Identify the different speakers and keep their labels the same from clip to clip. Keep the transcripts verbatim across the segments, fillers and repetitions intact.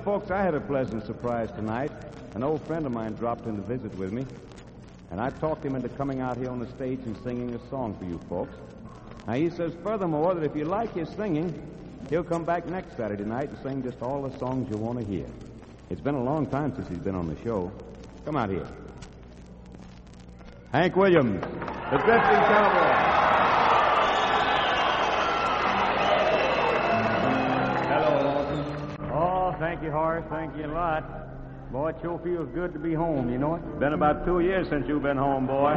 Speaker 1: folks, I had a pleasant surprise tonight. An old friend of mine dropped in to visit with me, and I talked him into coming out here on the stage and singing a song for you folks. Now, he says, furthermore, that if you like his singing, he'll come back next Saturday night and sing just all the songs you want to hear. It's been a long time since he's been on the show. Come out here. Hank Williams, the Drifting Cowboy.
Speaker 2: Hello, Lawson. Oh, thank you, Horace. Thank you a lot. Boy, it sure feels good to be home, you know it?
Speaker 1: Been about two years since you've been home, boy.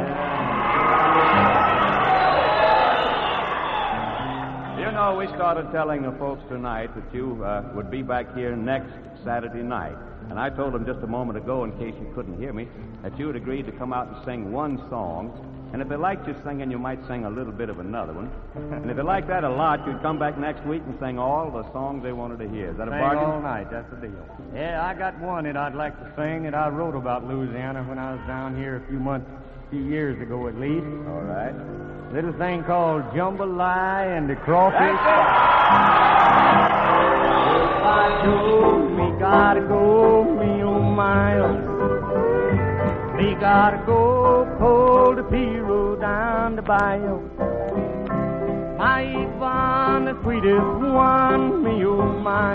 Speaker 1: You know, we started telling the folks tonight that you uh, would be back here next Saturday night. And I told them just a moment ago, in case you couldn't hear me, that you had agreed to come out and sing one song. And if they liked you singing, you might sing a little bit of another one. And if they liked that a lot, you'd come back next week and sing all the songs they wanted to hear. Is that a
Speaker 2: Sing
Speaker 1: bargain?
Speaker 2: all night, that's the deal. Yeah, I got one that I'd like to sing that I wrote about Louisiana when I was down here a few months, a few years ago at least.
Speaker 1: All right.
Speaker 2: Little thing called Jambalaya and the Crawfish. I go, me gotta go, me oh my oh. Me gotta go, pull the Piro down the bayou. My Yvonne, the sweetest one, me oh my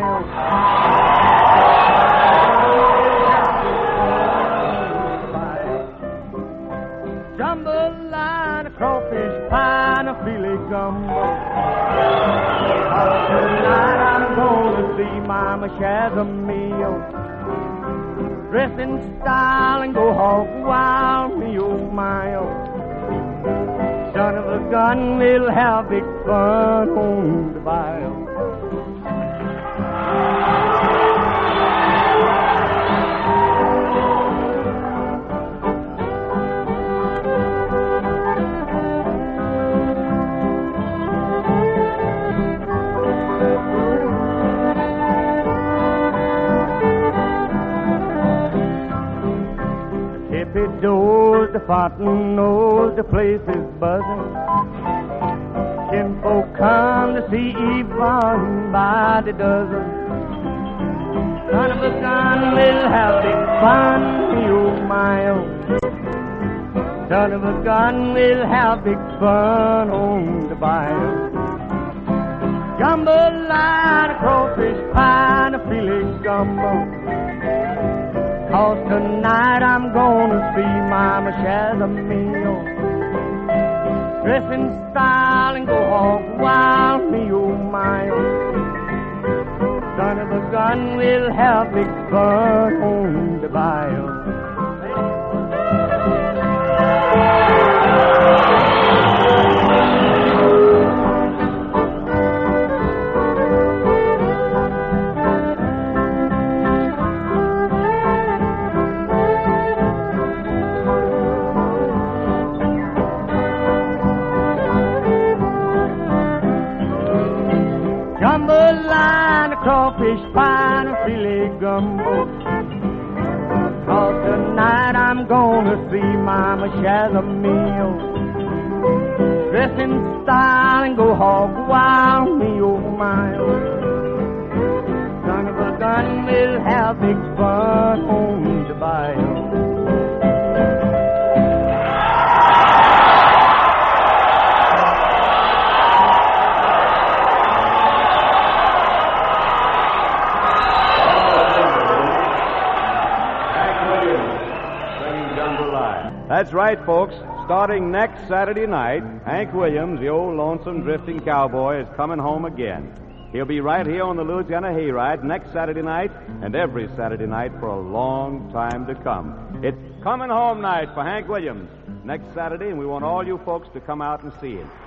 Speaker 2: oh. Jambalaya, crawfish pie, and a filet gumbo. Tonight I'm gonna see Mama Shazamio. Dress in style and go hog wild, me oh my oh. Son of a gun, we'll have big fun on the bayou. The doors, the fountain knows the place is buzzing. Kinfolk come to see Yvonne by the dozen. Son of a gun, we'll have big fun, me oh my oh. Son of a gun, we'll have big fun on the bayou. Jambalaya, crawfish pie, and a filet gumbo. 'Cause tonight I'm gonna see Mama Shazamio. Dress in style and go hog wild, me oh my oh. Son of a gun, we'll have big fun on the bayou. Jambalaya, crawfish pie, and a filet gumbo. 'Cause tonight I'm gonna see Mama Shazamio. Dress in style and go hog wild, me oh my oh. Son of a gun, we'll have big fun on the bayou.
Speaker 1: That's right, folks. Starting next Saturday night, Hank Williams, the old lonesome drifting cowboy, is coming home again. He'll be right here on the Louisiana Hayride next Saturday night and every Saturday night for a long time to come. It's coming home night for Hank Williams next Saturday, and we want all you folks to come out and see him.